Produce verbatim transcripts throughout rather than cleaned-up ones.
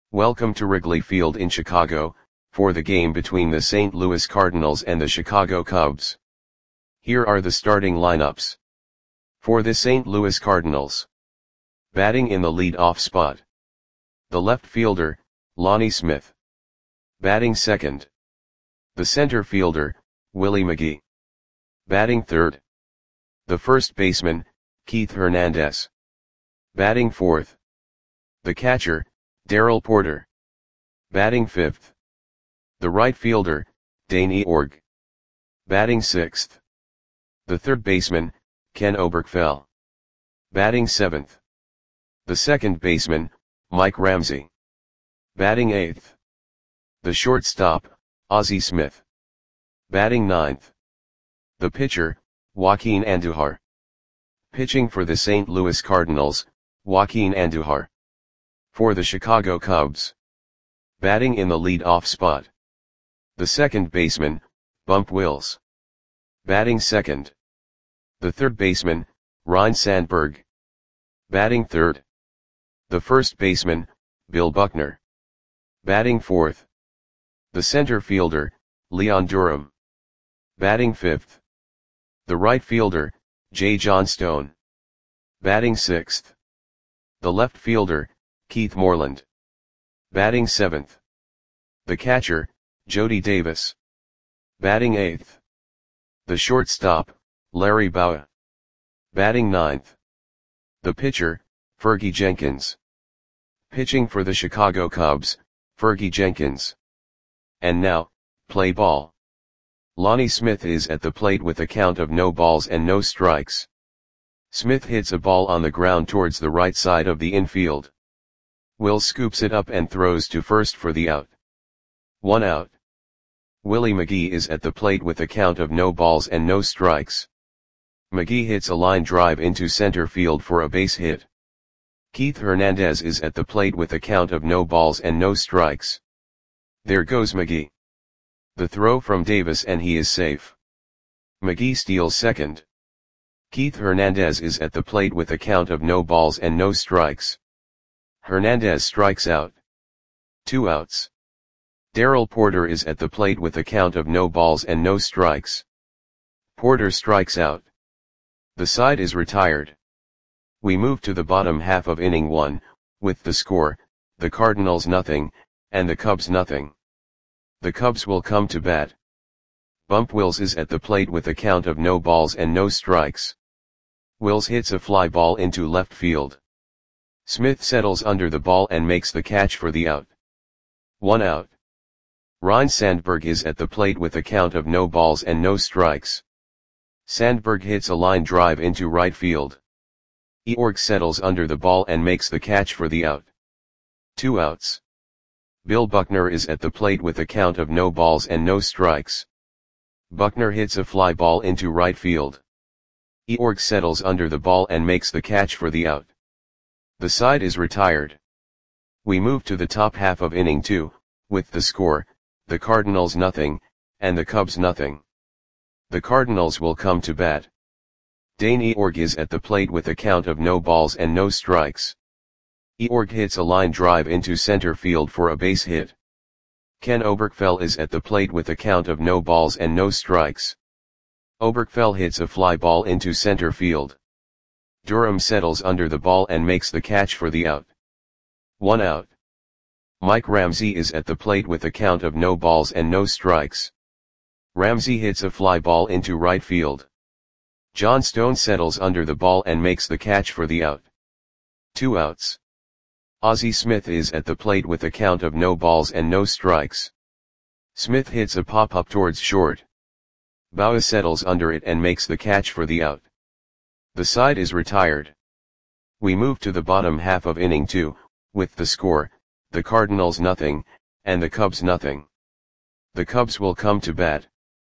Welcome to Wrigley Field in Chicago, for the game between the Saint Louis Cardinals and the Chicago Cubs. Here are the starting lineups. For the Saint Louis Cardinals. Batting in the lead-off spot. The left fielder, Lonnie Smith. Batting second. The center fielder, Willie McGee. Batting third. The first baseman, Keith Hernandez. Batting fourth. The catcher, Darrell Porter. Batting fifth. The right fielder, Dane Eorg. Batting sixth. The third baseman, Ken Oberkfell. Batting seventh. The second baseman, Mike Ramsey. Batting eighth. The shortstop, Ozzie Smith. Batting ninth. The pitcher, Joaquin Andujar. Pitching for the Saint Louis Cardinals, Joaquin Andujar. For the Chicago Cubs. Batting in the lead-off spot. The second baseman, Bump Wills. Batting second. The third baseman, Ryne Sandberg. Batting third. The first baseman, Bill Buckner. Batting fourth. The center fielder, Leon Durham. Batting fifth. The right fielder, Jay Johnstone. Batting sixth. The left fielder, Keith Moreland. Batting seventh. The catcher, Jody Davis. Batting eighth. The shortstop, Larry Bowa. Batting ninth. The pitcher, Fergie Jenkins. Pitching for the Chicago Cubs, Fergie Jenkins. And now, play ball. Lonnie Smith is at the plate with a count of no balls and no strikes. Smith hits a ball on the ground towards the right side of the infield. Will scoops it up and throws to first for the out. One out. Willie McGee is at the plate with a count of no balls and no strikes. McGee hits a line drive into center field for a base hit. Keith Hernandez is at the plate with a count of no balls and no strikes. There goes McGee. The throw from Davis and he is safe. McGee steals second. Keith Hernandez is at the plate with a count of no balls and no strikes. Hernandez strikes out. Two outs. Darrell Porter is at the plate with a count of no balls and no strikes. Porter strikes out. The side is retired. We move to the bottom half of inning one, with the score, the Cardinals nothing, and the Cubs nothing. The Cubs will come to bat. Bump Wills is at the plate with a count of no balls and no strikes. Wills hits a fly ball into left field. Smith settles under the ball and makes the catch for the out. One out. Ryne Sandberg is at the plate with a count of no balls and no strikes. Sandberg hits a line drive into right field. Eorg settles under the ball and makes the catch for the out. Two outs. Bill Buckner is at the plate with a count of no balls and no strikes. Buckner hits a fly ball into right field. Eorg settles under the ball and makes the catch for the out. The side is retired. We move to the top half of inning two, with the score, the Cardinals nothing, and the Cubs nothing. The Cardinals will come to bat. Dane Eorg is at the plate with a count of no balls and no strikes. Eorg hits a line drive into center field for a base hit. Ken Oberkfell is at the plate with a count of no balls and no strikes. Oberkfell hits a fly ball into center field. Durham settles under the ball and makes the catch for the out. One out. Mike Ramsey is at the plate with a count of no balls and no strikes. Ramsey hits a fly ball into right field. Johnstone settles under the ball and makes the catch for the out. Two outs. Ozzie Smith is at the plate with a count of no balls and no strikes. Smith hits a pop-up towards short. Bowa settles under it and makes the catch for the out. The side is retired. We move to the bottom half of inning two, with the score, the Cardinals nothing, and the Cubs nothing. The Cubs will come to bat.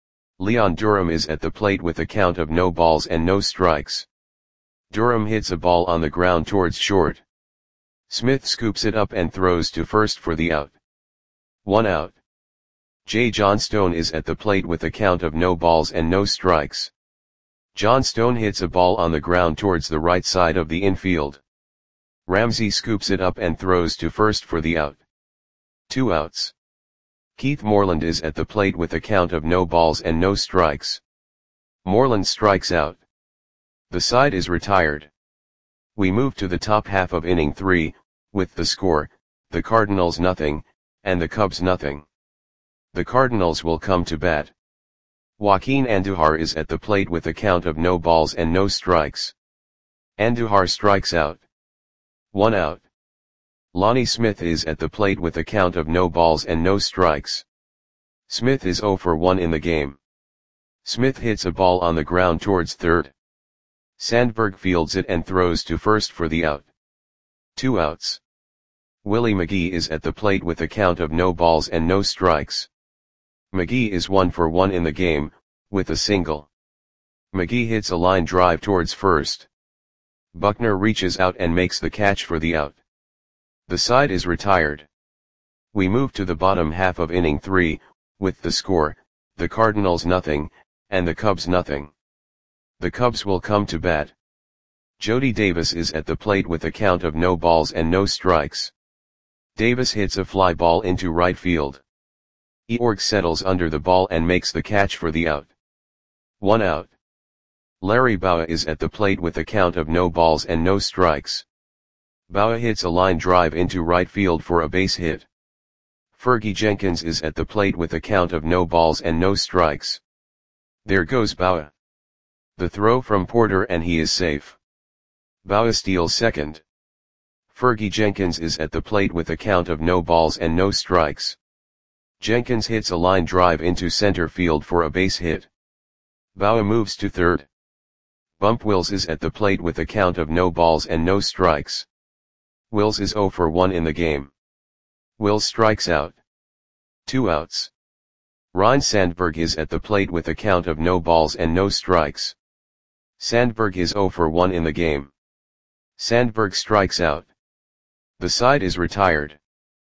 Leon Durham is at the plate with a count of no balls and no strikes. Durham hits a ball on the ground towards short. Smith scoops it up and throws to first for the out. One out. Jay Johnstone is at the plate with a count of no balls and no strikes. Johnstone hits a ball on the ground towards the right side of the infield. Ramsey scoops it up and throws to first for the out. Two outs. Keith Moreland is at the plate with a count of no balls and no strikes. Moreland strikes out. The side is retired. We move to the top half of inning three, with the score, the Cardinals nothing, and the Cubs nothing. The Cardinals will come to bat. Joaquin Andujar is at the plate with a count of no balls and no strikes. Andujar strikes out. One out. Lonnie Smith is at the plate with a count of no balls and no strikes. Smith is oh for one in the game. Smith hits a ball on the ground towards third. Sandberg fields it and throws to first for the out. Two outs. Willie McGee is at the plate with a count of no balls and no strikes. McGee is one for one in the game, with a single. McGee hits a line drive towards first. Buckner reaches out and makes the catch for the out. The side is retired. We move to the bottom half of inning three, with the score, the Cardinals nothing, and the Cubs nothing. The Cubs will come to bat. Jody Davis is at the plate with a count of no balls and no strikes. Davis hits a fly ball into right field. Eorg settles under the ball and makes the catch for the out. One out. Larry Bowa is at the plate with a count of no balls and no strikes. Bowa hits a line drive into right field for a base hit. Fergie Jenkins is at the plate with a count of no balls and no strikes. There goes Bowa. The throw from Porter and he is safe. Bowa steals second. Fergie Jenkins is at the plate with a count of no balls and no strikes. Jenkins hits a line drive into center field for a base hit. Bowa moves to third. Bump Wills is at the plate with a count of no balls and no strikes. Wills is oh for one in the game. Wills strikes out. Two outs. Ryne Sandberg is at the plate with a count of no balls and no strikes. Sandberg is oh for one in the game. Sandberg strikes out. The side is retired.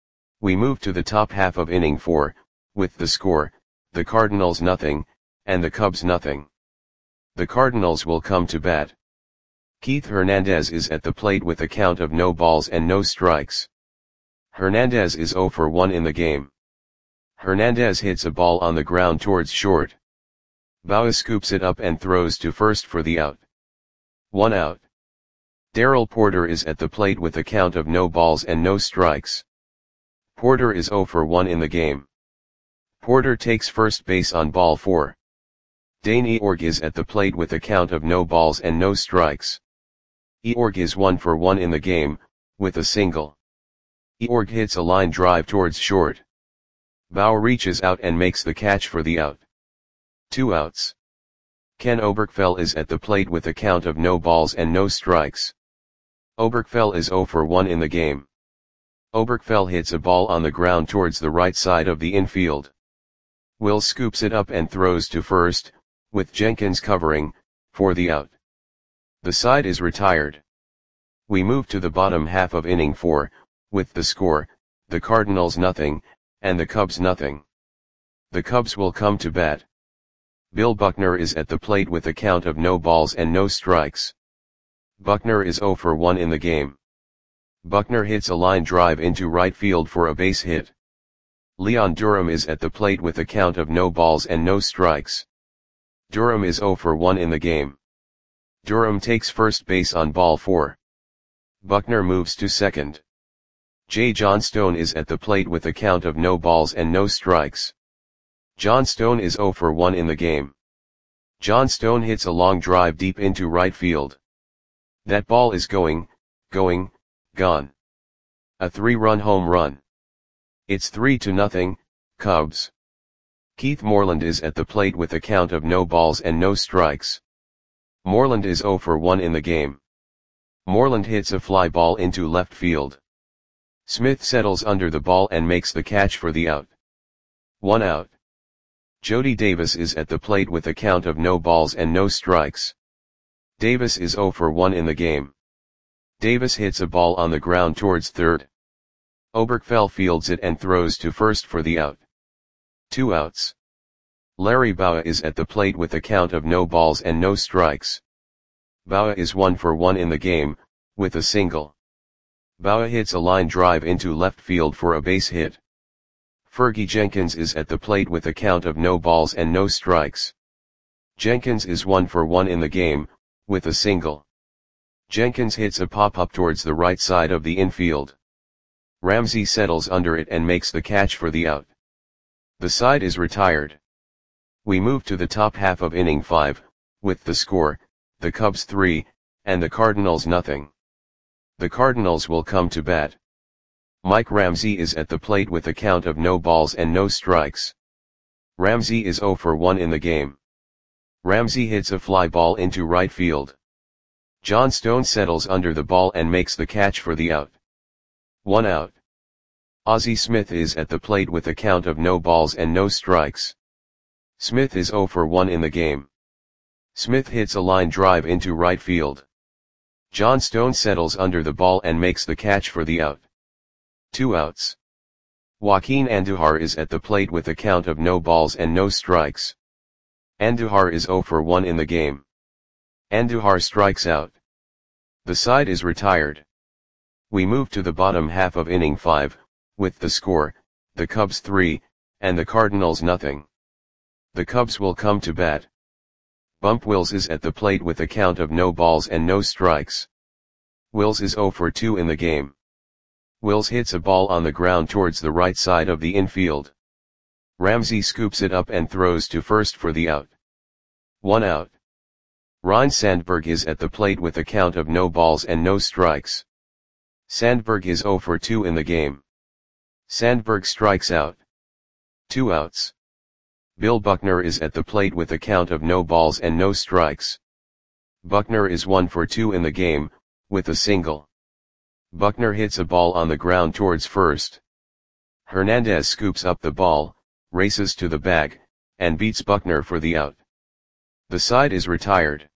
We move to the top half of inning four, with the score, the Cardinals nothing, and the Cubs nothing. The Cardinals will come to bat. Keith Hernandez is at the plate with a count of no balls and no strikes. Hernandez is oh for one in the game. Hernandez hits a ball on the ground towards short. Bowa scoops it up and throws to first for the out. One out. Darrell Porter is at the plate with a count of no balls and no strikes. Porter is oh for one in the game. Porter takes first base on ball four. Dane Eorg is at the plate with a count of no balls and no strikes. Eorg is one for one in the game, with a single. Eorg hits a line drive towards short. Bowa reaches out and makes the catch for the out. Two outs. Ken Oberkfell is at the plate with a count of no balls and no strikes. Oberkfell is oh for one in the game. Oberkfell hits a ball on the ground towards the right side of the infield. Will scoops it up and throws to first, with Jenkins covering, for the out. The side is retired. We move to the bottom half of inning four, with the score, the Cardinals nothing, and the Cubs nothing. The Cubs will come to bat. Bill Buckner is at the plate with a count of no balls and no strikes. Buckner is oh for one in the game. Buckner hits a line drive into right field for a base hit. Leon Durham is at the plate with a count of no balls and no strikes. Durham is oh for one in the game. Durham takes first base on ball four. Buckner moves to second. J. Johnstone is at the plate with a count of no balls and no strikes. Johnstone is oh for one in the game. Johnstone hits a long drive deep into right field. That ball is going, going, gone. A three-run home run. It's three to nothing, Cubs. Keith Moreland is at the plate with a count of no balls and no strikes. Moreland is oh for one in the game. Moreland hits a fly ball into left field. Smith settles under the ball and makes the catch for the out. One out. Jody Davis is at the plate with a count of no balls and no strikes. Davis is oh for one in the game. Davis hits a ball on the ground towards third. Oberkfell fields it and throws to first for the out. Two outs. Larry Bowa is at the plate with a count of no balls and no strikes. Bowa is one for one in the game, with a single. Bowa hits a line drive into left field for a base hit. Fergie Jenkins is at the plate with a count of no balls and no strikes. Jenkins is one for one in the game, with a single. Jenkins hits a pop-up towards the right side of the infield. Ramsey settles under it and makes the catch for the out. The side is retired. We move to the top half of inning five, with the score, the Cubs three, and the Cardinals nothing. The Cardinals will come to bat. Mike Ramsey is at the plate with a count of no balls and no strikes. Ramsey is zero for one in the game. Ramsey hits a fly ball into right field. John Stone settles under the ball and makes the catch for the out. One out. Ozzie Smith is at the plate with a count of no balls and no strikes. Smith is zero for one in the game. Smith hits a line drive into right field. John Stone settles under the ball and makes the catch for the out. Two outs. Joaquin Andujar is at the plate with a count of no balls and no strikes. Andujar is zero for one in the game. Andujar strikes out. The side is retired. We move to the bottom half of inning five, with the score, the Cubs three, and the Cardinals nothing. The Cubs will come to bat. Bump Wills is at the plate with a count of no balls and no strikes. Wills is zero for two in the game. Wills hits a ball on the ground towards the right side of the infield. Ramsey scoops it up and throws to first for the out. One out. Ryne Sandberg is at the plate with a count of no balls and no strikes. Sandberg is zero for two in the game. Sandberg strikes out. Two outs. Bill Buckner is at the plate with a count of no balls and no strikes. Buckner is one for two in the game, with a single. Buckner hits a ball on the ground towards first. Hernandez scoops up the ball, races to the bag, and beats Buckner for the out. The side is retired.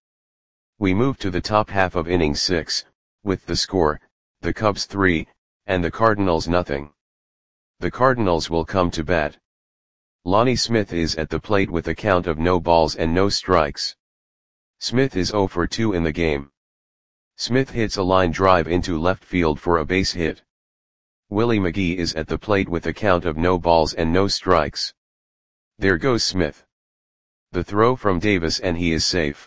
We move to the top half of inning six, with the score, the Cubs three, and the Cardinals nothing. The Cardinals will come to bat. Lonnie Smith is at the plate with a count of no balls and no strikes. Smith is zero for two in the game. Smith hits a line drive into left field for a base hit. Willie McGee is at the plate with a count of no balls and no strikes. There goes Smith. The throw from Davis and he is safe.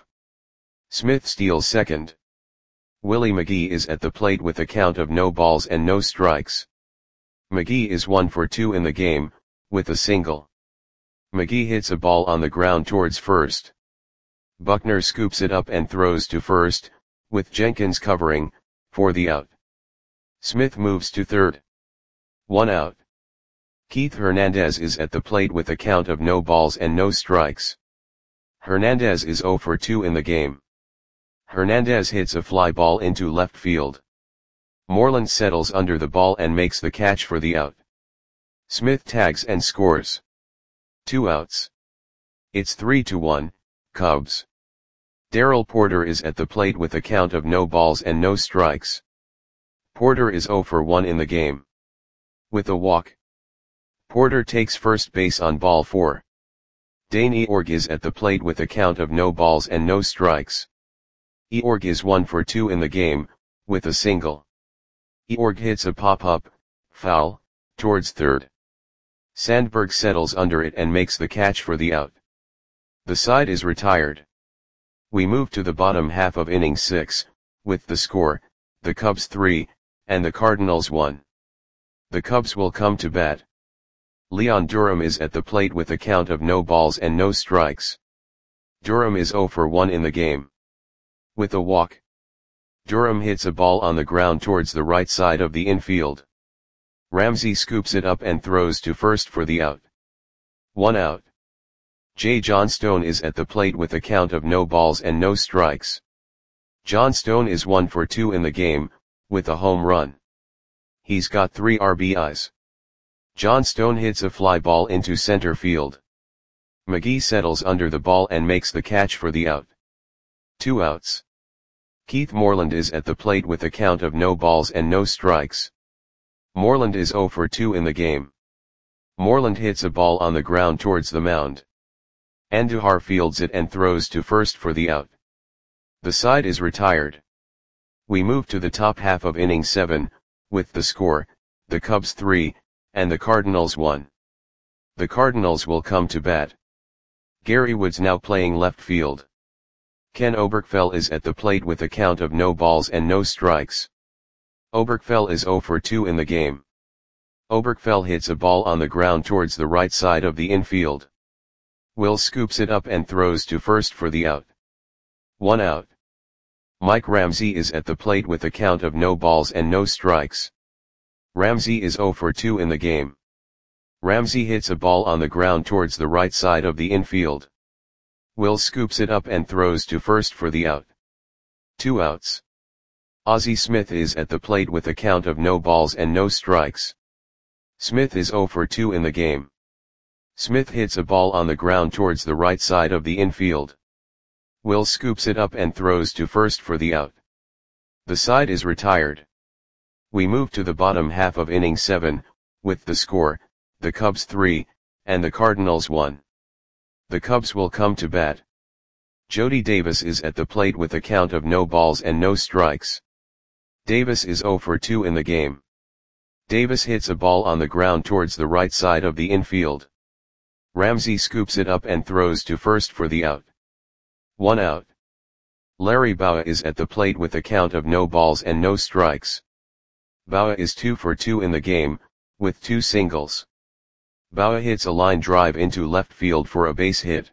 Smith steals second. Willie McGee is at the plate with a count of no balls and no strikes. McGee is one for two in the game, with a single. McGee hits a ball on the ground towards first. Buckner scoops it up and throws to first, with Jenkins covering, for the out. Smith moves to third. One out. Keith Hernandez is at the plate with a count of no balls and no strikes. Hernandez is zero for two in the game. Hernandez hits a fly ball into left field. Moreland settles under the ball and makes the catch for the out. Smith tags and scores. Two outs. It's three to one, Cubs. Darrell Porter is at the plate with a count of no balls and no strikes. Porter is zero for one in the game. With a walk. Porter takes first base on ball four. Dane Eorg is at the plate with a count of no balls and no strikes. Eorg is one for two in the game, with a single. Eorg hits a pop-up, foul, towards third. Sandberg settles under it and makes the catch for the out. The side is retired. We move to the bottom half of inning six, with the score, the Cubs three, and the Cardinals one. The Cubs will come to bat. Leon Durham is at the plate with a count of no balls and no strikes. Durham is zero for one in the game. With a walk. Durham hits a ball on the ground towards the right side of the infield. Ramsey scoops it up and throws to first for the out. One out. J. John Stone is at the plate with a count of no balls and no strikes. John Stone is one for two in the game, with a home run. He's got three R B Is. John Stone hits a fly ball into center field. McGee settles under the ball and makes the catch for the out. Two outs. Keith Moreland is at the plate with a count of no balls and no strikes. Moreland is zero for two in the game. Moreland hits a ball on the ground towards the mound. Andujar fields it and throws to first for the out. The side is retired. We move to the top half of inning seven, with the score, the Cubs three, and the Cardinals one. The Cardinals will come to bat. Gary Woods now playing left field. Ken Oberkfell is at the plate with a count of no balls and no strikes. Oberkfell is zero for two in the game. Oberkfell hits a ball on the ground towards the right side of the infield. Will scoops it up and throws to first for the out. One out. Mike Ramsey is at the plate with a count of no balls and no strikes. Ramsey is zero for two in the game. Ramsey hits a ball on the ground towards the right side of the infield. Will scoops it up and throws to first for the out. Two outs. Ozzie Smith is at the plate with a count of no balls and no strikes. Smith is zero for two in the game. Smith hits a ball on the ground towards the right side of the infield. Will scoops it up and throws to first for the out. The side is retired. We move to the bottom half of inning seven, with the score, the Cubs three, and the Cardinals one. The Cubs will come to bat. Jody Davis is at the plate with a count of no balls and no strikes. Davis is zero for two in the game. Davis hits a ball on the ground towards the right side of the infield. Ramsey scoops it up and throws to first for the out. One out. Larry Bowa is at the plate with a count of no balls and no strikes. Bowa is two for two in the game, with two singles. Bowa hits a line drive into left field for a base hit.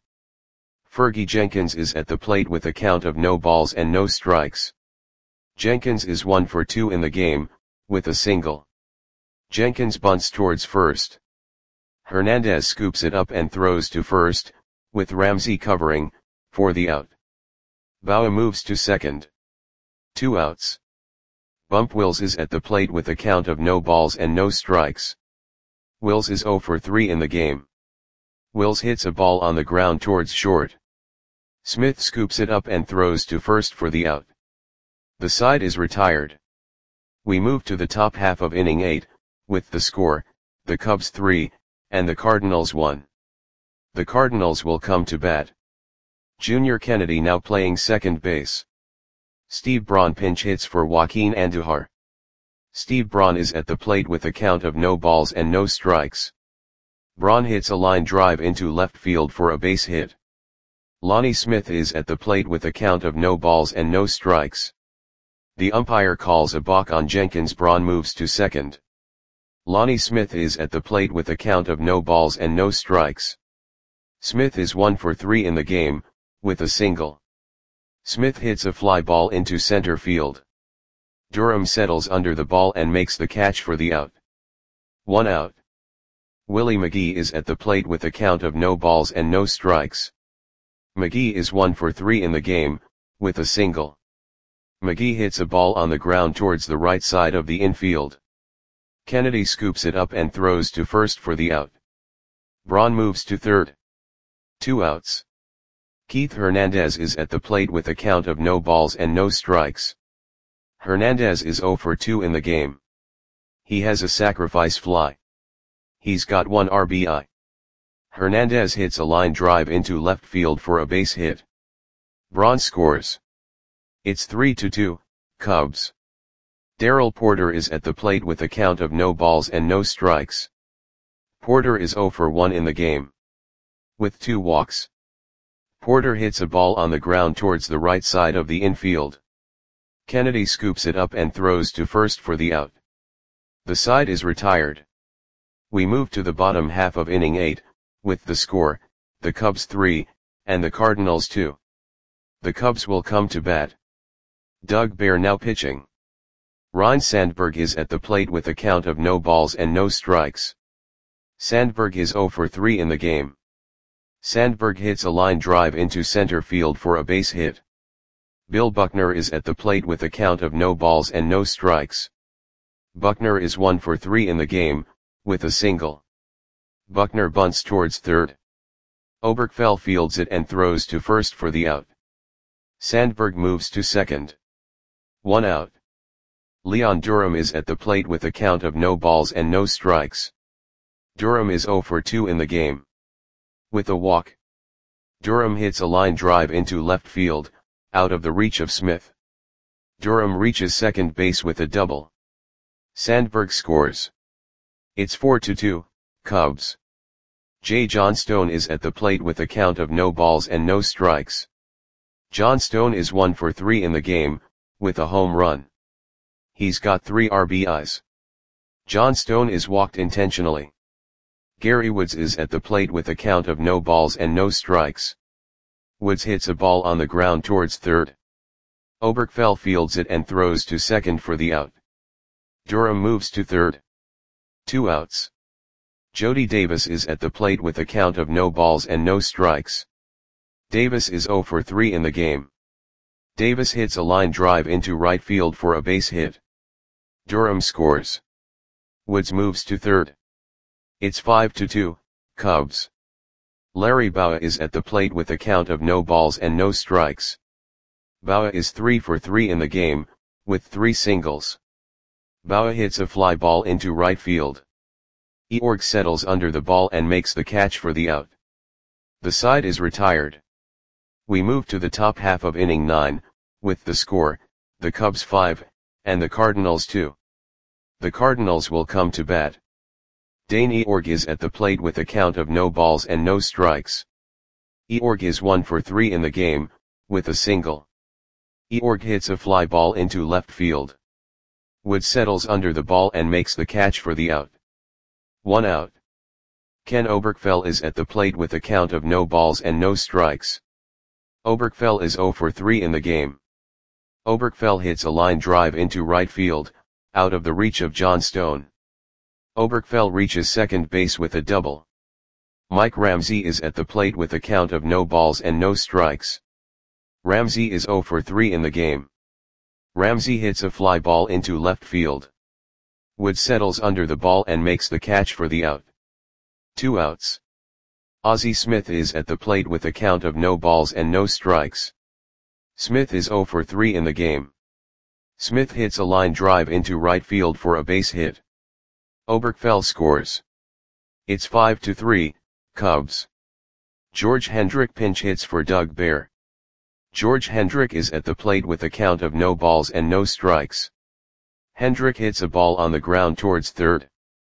Fergie Jenkins is at the plate with a count of no balls and no strikes. Jenkins is one for two in the game, with a single. Jenkins bunts towards first. Hernandez scoops it up and throws to first, with Ramsey covering, for the out. Bowa moves to second. Two outs. Bump Wills is at the plate with a count of no balls and no strikes. Wills is zero for three in the game. Wills hits a ball on the ground towards short. Smith scoops it up and throws to first for the out. The side is retired. We move to the top half of inning eight, with the score, the Cubs three, and the Cardinals one. The Cardinals will come to bat. Junior Kennedy now playing second base. Steve Braun pinch hits for Joaquin Andujar. Steve Braun is at the plate with a count of no balls and no strikes. Braun hits a line drive into left field for a base hit. Lonnie Smith is at the plate with a count of no balls and no strikes. The umpire calls a balk on Jenkins. Braun moves to second. Lonnie Smith is at the plate with a count of no balls and no strikes. Smith is one for three in the game, with a single. Smith hits a fly ball into center field. Durham settles under the ball and makes the catch for the out. One out. Willie McGee is at the plate with a count of no balls and no strikes. McGee is one for three in the game, with a single. McGee hits a ball on the ground towards the right side of the infield. Kennedy scoops it up and throws to first for the out. Braun moves to third. Two outs. Keith Hernandez is at the plate with a count of no balls and no strikes. Hernandez is zero for two in the game. He has a sacrifice fly. He's got one R B I. Hernandez hits a line drive into left field for a base hit. Braun scores. It's three to two, Cubs. Darrell Porter is at the plate with a count of no balls and no strikes. Porter is zero for one in the game. With two walks. Porter hits a ball on the ground towards the right side of the infield. Kennedy scoops it up and throws to first for the out. The side is retired. We move to the bottom half of inning eight, with the score, the Cubs three, and the Cardinals two. The Cubs will come to bat. Doug Bear now pitching. Ryne Sandberg is at the plate with a count of no balls and no strikes. Sandberg is zero for three in the game. Sandberg hits a line drive into center field for a base hit. Bill Buckner is at the plate with a count of no balls and no strikes. Buckner is one for three in the game, with a single. Buckner bunts towards third. Oberkfell fields it and throws to first for the out. Sandberg moves to second. One out. Leon Durham is at the plate with a count of no balls and no strikes. Durham is zero for two in the game. With a walk. Durham hits a line drive into left field, out of the reach of Smith. Durham reaches second base with a double. Sandberg scores. It's four to two, Cubs. J. Johnstone is at the plate with a count of no balls and no strikes. Johnstone is one for three in the game, with a home run. He's got three R B Is. Johnstone is walked intentionally. Gary Woods is at the plate with a count of no balls and no strikes. Woods hits a ball on the ground towards third. Oberkfell fields it and throws to second for the out. Durham moves to third. Two outs. Jody Davis is at the plate with a count of no balls and no strikes. Davis is zero for three in the game. Davis hits a line drive into right field for a base hit. Durham scores. Woods moves to third. It's five to two, Cubs. Larry Bowa is at the plate with a count of no balls and no strikes. Bowa is three for three in the game, with three singles. Bowa hits a fly ball into right field. Eorg settles under the ball and makes the catch for the out. The side is retired. We move to the top half of inning nine, with the score, the Cubs five, and the Cardinals two. The Cardinals will come to bat. Dane Eorg is at the plate with a count of no balls and no strikes. Eorg is one for three in the game, with a single. Eorg hits a fly ball into left field. Woods settles under the ball and makes the catch for the out. One out. Ken Oberkfell is at the plate with a count of no balls and no strikes. Oberkfell is zero for three in the game. Oberkfell hits a line drive into right field, out of the reach of Johnstone. Oberkfell reaches second base with a double. Mike Ramsey is at the plate with a count of no balls and no strikes. Ramsey is zero for three in the game. Ramsey hits a fly ball into left field. Woods settles under the ball and makes the catch for the out. Two outs. Ozzie Smith is at the plate with a count of no balls and no strikes. Smith is zero for three in the game. Smith hits a line drive into right field for a base hit. Oberkfell scores. It's five to three, Cubs. George Hendrick pinch hits for Doug Bear. George Hendrick is at the plate with a count of no balls and no strikes. Hendrick hits a ball on the ground towards third.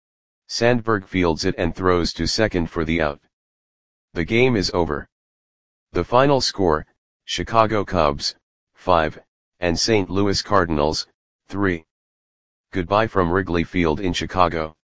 Sandberg fields it and throws to second for the out. The game is over. The final score, Chicago Cubs, five, and Saint Louis Cardinals, three. Goodbye from Wrigley Field in Chicago.